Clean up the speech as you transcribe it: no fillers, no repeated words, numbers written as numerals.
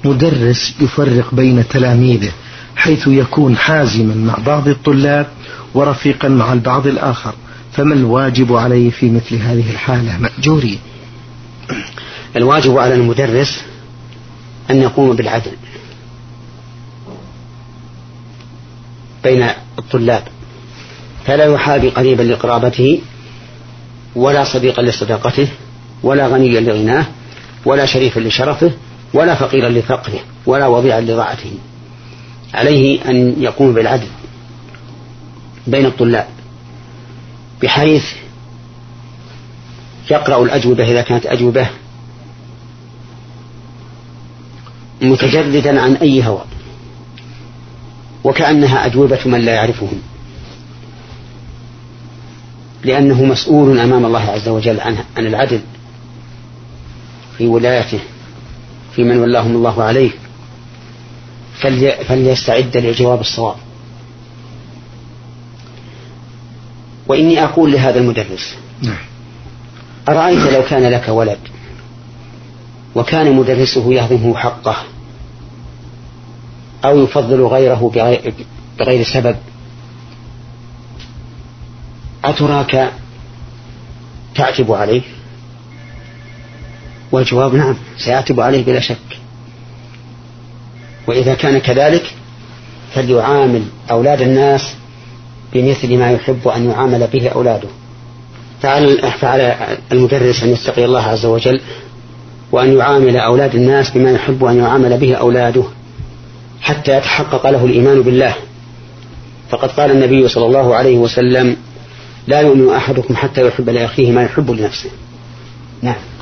مدرس يفرق بين تلاميذه حيث يكون حازما مع بعض الطلاب ورفيقا مع البعض الآخر، فما الواجب عليه في مثل هذه الحالة مأجوري؟ الواجب على المدرس أن يقوم بالعدل بين الطلاب، فلا يحابي قريبا لقرابته ولا صديقا لصداقته ولا غنيا لغناه ولا شريفا لشرفه ولا فقيرا لفقره ولا وضيعا لضاعته. عليه أن يقوم بالعدل بين الطلاب بحيث يقرأ الأجوبة إذا كانت أجوبة متجردا عن أي هوى وكأنها أجوبة من لا يعرفهم، لأنه مسؤول أمام الله عز وجل عن العدل في ولايته في من ولاهم الله عليه، فليستعد لجواب الصواب. وإني أقول لهذا المدرس: أرأيت لو كان لك ولد وكان مدرسه يهضمه حقه أو يفضل غيره بغير سبب، أتراك تعتب عليه؟ والجواب نعم، سيعتب عليه بلا شك. وإذا كان كذلك فليعامل أولاد الناس بمثل ما يحب أن يعامل به أولاده. فعلى المدرس أن يتقي الله عز وجل وأن يعامل أولاد الناس بما يحب أن يعامل به أولاده حتى يتحقق له الإيمان بالله. فقد قال النبي صلى الله عليه وسلم: لا يؤمن أحدكم حتى يحب لأخيه ما يحب لنفسه. نعم.